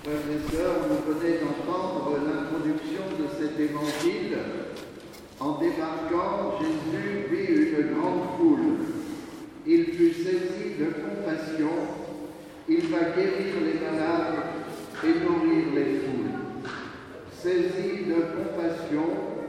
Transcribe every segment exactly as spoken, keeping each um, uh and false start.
Frères et sœurs, vous venez d'entendre l'introduction de cet évangile. En débarquant, Jésus vit une grande foule. Il fut saisi de compassion. Il va guérir les malades et nourrir les foules. Saisi de compassion,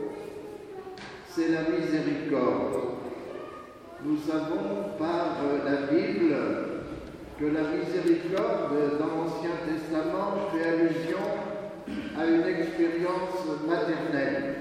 c'est la miséricorde. Nous savons par la Bible que la miséricorde dans l'Ancien Testament fait allusion à une expérience maternelle.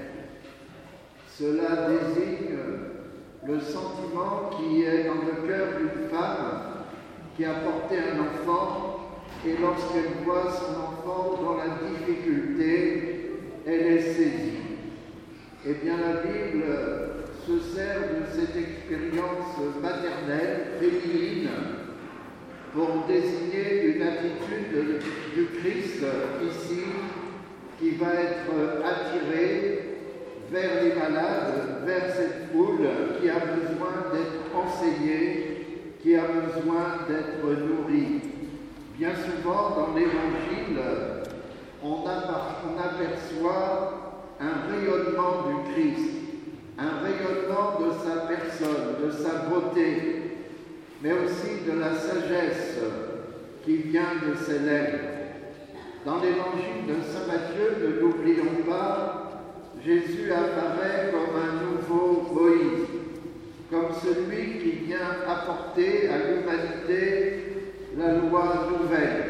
Cela désigne le sentiment qui est dans le cœur d'une femme qui a porté un enfant et lorsqu'elle voit son enfant dans la difficulté, elle est saisie. Eh bien, la Bible se sert de cette expérience maternelle, féminine, pour désigner une attitude du Christ ici qui va être attirée vers les malades, vers cette foule qui a besoin d'être enseignée, qui a besoin d'être nourrie. Bien souvent dans l'Évangile, on, on aperçoit un rayonnement du Christ, un rayonnement de sa personne, de sa beauté, mais aussi de la sagesse qui vient de ses lèvres. Dans l'évangile de saint Matthieu, ne l'oublions pas, Jésus apparaît comme un nouveau Moïse, comme celui qui vient apporter à l'humanité la loi nouvelle.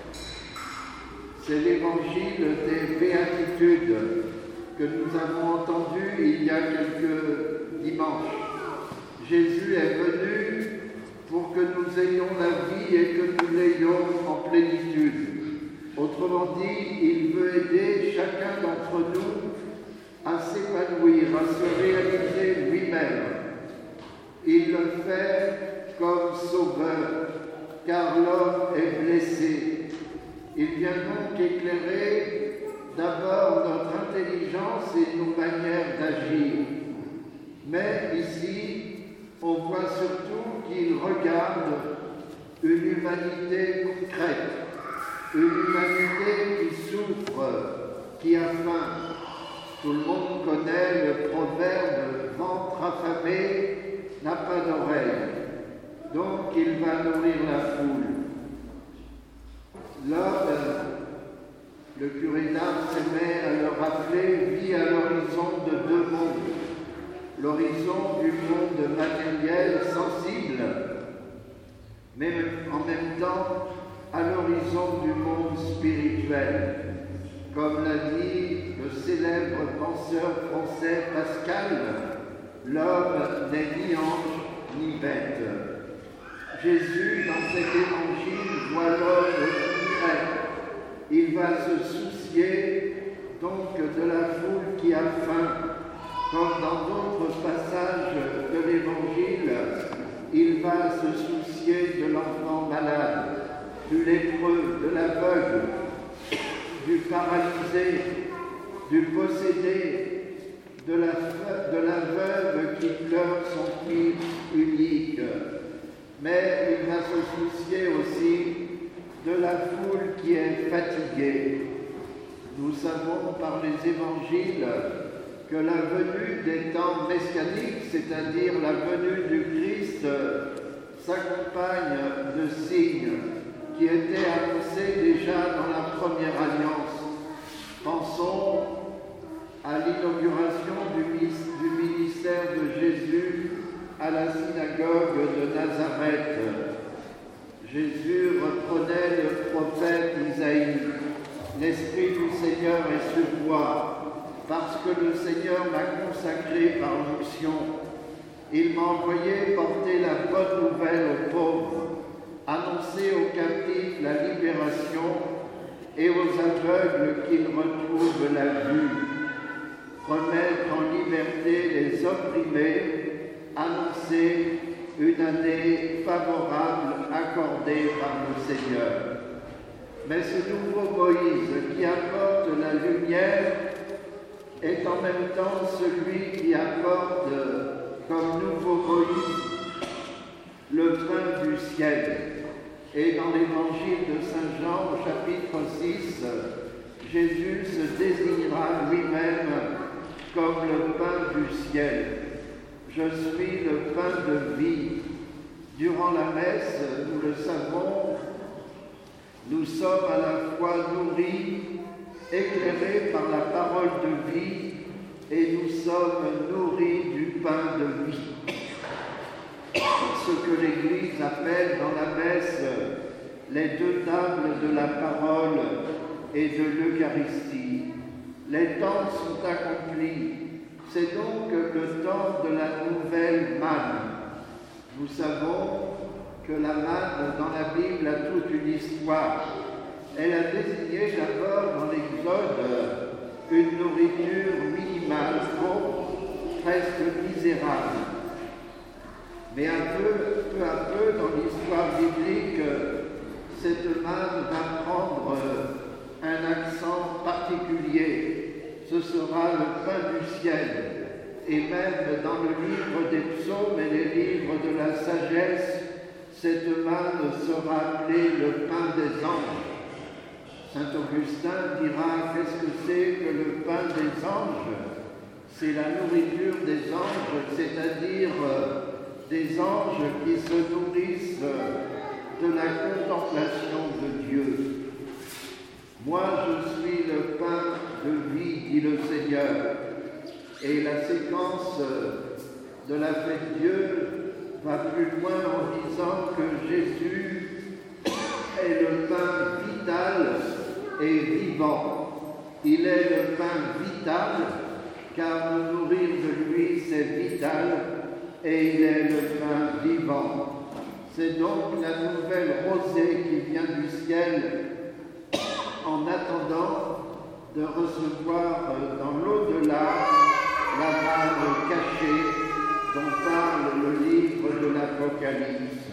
C'est l'évangile des béatitudes que nous avons entendu il y a quelques dimanches. Jésus est venu pour que nous ayons la vie et que nous l'ayons en plénitude. Autrement dit, il veut aider chacun d'entre nous à s'épanouir, à se réaliser lui-même. Il le fait comme sauveur, car l'homme est blessé. Il vient donc éclairer d'abord notre intelligence et nos manières d'agir. Mais ici, on voit surtout qu'il regarde une humanité concrète, une humanité qui souffre, qui a faim. Tout le monde connaît le proverbe « ventre affamé n'a pas d'oreille ». Donc il va nourrir la foule. L'homme, le curé d'Ars s'aimait à le rappeler, vit à l'horizon de deux mondes. L'horizon du monde matériel, sensible, mais en même temps à l'horizon du monde spirituel. Comme l'a dit le célèbre penseur français Pascal, l'homme n'est ni ange ni bête. Jésus, dans cet évangile, voit l'homme concret. Il va se soucier donc de la foule qui a faim. Comme dans d'autres passages de l'Évangile, il va se soucier de l'enfant malade, du lépreux, de l'aveugle, du paralysé, du possédé, de la, de la veuve qui pleure son fils unique. Mais il va se soucier aussi de la foule qui est fatiguée. Nous savons par les Évangiles que la venue des temps messianiques, c'est-à-dire la venue du Christ, s'accompagne de signes qui étaient annoncés déjà dans la première alliance. Pensons à l'inauguration du, du ministère de Jésus à la synagogue de Nazareth. Jésus reprenait le prophète Isaïe. L'Esprit du Seigneur est sur moi, parce que le Seigneur m'a consacré par l'onction. Il m'a envoyé porter la bonne nouvelle aux pauvres, annoncer aux captifs la libération et aux aveugles qu'ils retrouvent la vue, remettre en liberté les opprimés, annoncer une année favorable accordée par le Seigneur. Mais ce nouveau Moïse qui apporte la lumière est en même temps celui qui apporte comme nouveau Moïse le pain du ciel. Et dans l'évangile de Saint Jean, au chapitre six, Jésus se désignera lui-même comme le pain du ciel. Je suis le pain de vie. Durant la messe, nous le savons, nous sommes à la fois nourris, éclairés par la parole de vie, et nous sommes nourris du pain de vie. Ce que l'Église appelle dans la messe les deux tables de la parole et de l'Eucharistie. Les temps sont accomplis. C'est donc le temps de la nouvelle manne. Nous savons que la manne dans la Bible a toute une histoire. Elle a désigné d'abord dans l'Exode une nourriture minimale, pauvre, presque misérable. Mais un peu, peu à peu, dans l'histoire biblique, cette manne va prendre un accent particulier. Ce sera le pain du ciel. Et même dans le livre des psaumes et les livres de la sagesse, cette manne sera appelée le pain des anges. Saint Augustin dira, qu'est-ce que c'est que le pain des anges? C'est la nourriture des anges, c'est-à-dire des anges qui se nourrissent de la contemplation de Dieu. Moi, je suis le pain de vie, dit le Seigneur. Et la séquence de la fête Dieu va plus loin en disant que Jésus est le pain vital et vivant. Il est le pain vital, car nous nourrir de lui, c'est vital, et il est le pain vivant. C'est donc la nouvelle rosée qui vient du ciel en attendant de recevoir dans l'au-delà la manne cachée dont parle le livre de l'Apocalypse.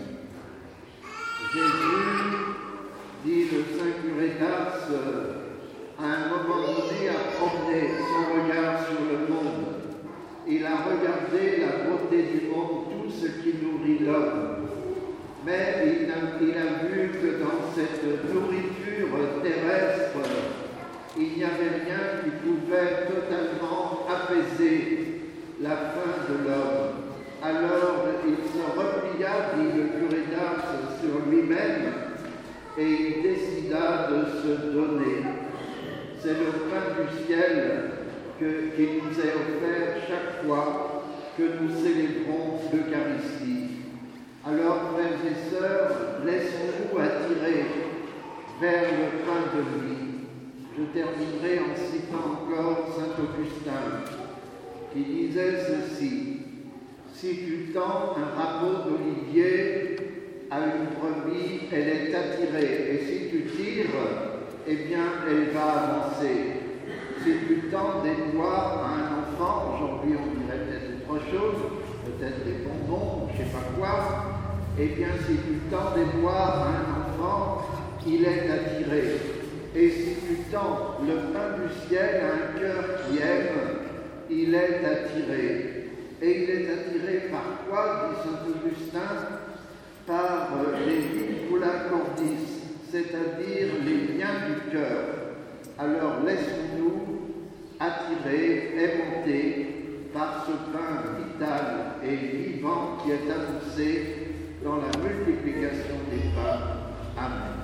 Jésus, dit le Saint curé d'Ars, à un moment donné a promené son regard sur le monde. Il a regardé la beauté du monde, tout ce qui nourrit l'homme. Mais il a, il a vu que dans cette nourriture terrestre, il n'y avait rien qui pouvait totalement apaiser la faim de l'homme. Alors il se replia, dit le curé d'Ars, sur lui-même et il décida de se donner. C'est le pain du ciel que, qui nous est offert chaque fois que nous célébrons l'Eucharistie. Alors, frères et sœurs, laissons-nous attirer vers le pain de vie. Je terminerai en citant encore Saint Augustin, qui disait ceci: si tu tends un rameau d'olivier à une brebis, elle est attirée, et si tu tires, eh bien, elle va avancer. Si tu tends des doigts à un enfant, aujourd'hui on dirait peut-être autre chose, peut-être des bonbons, je ne sais pas quoi, eh bien, si tu tends des doigts à un enfant, il est attiré. Et si tu tends le pain du ciel à un cœur qui aime, il est attiré. Et il est attiré par quoi, dit Saint Augustin? Par les vincula cordis, c'est-à-dire les liens du cœur. Alors laissons-nous attirer, aimanter par ce pain vital et vivant qui est annoncé dans la multiplication des pains. Amen.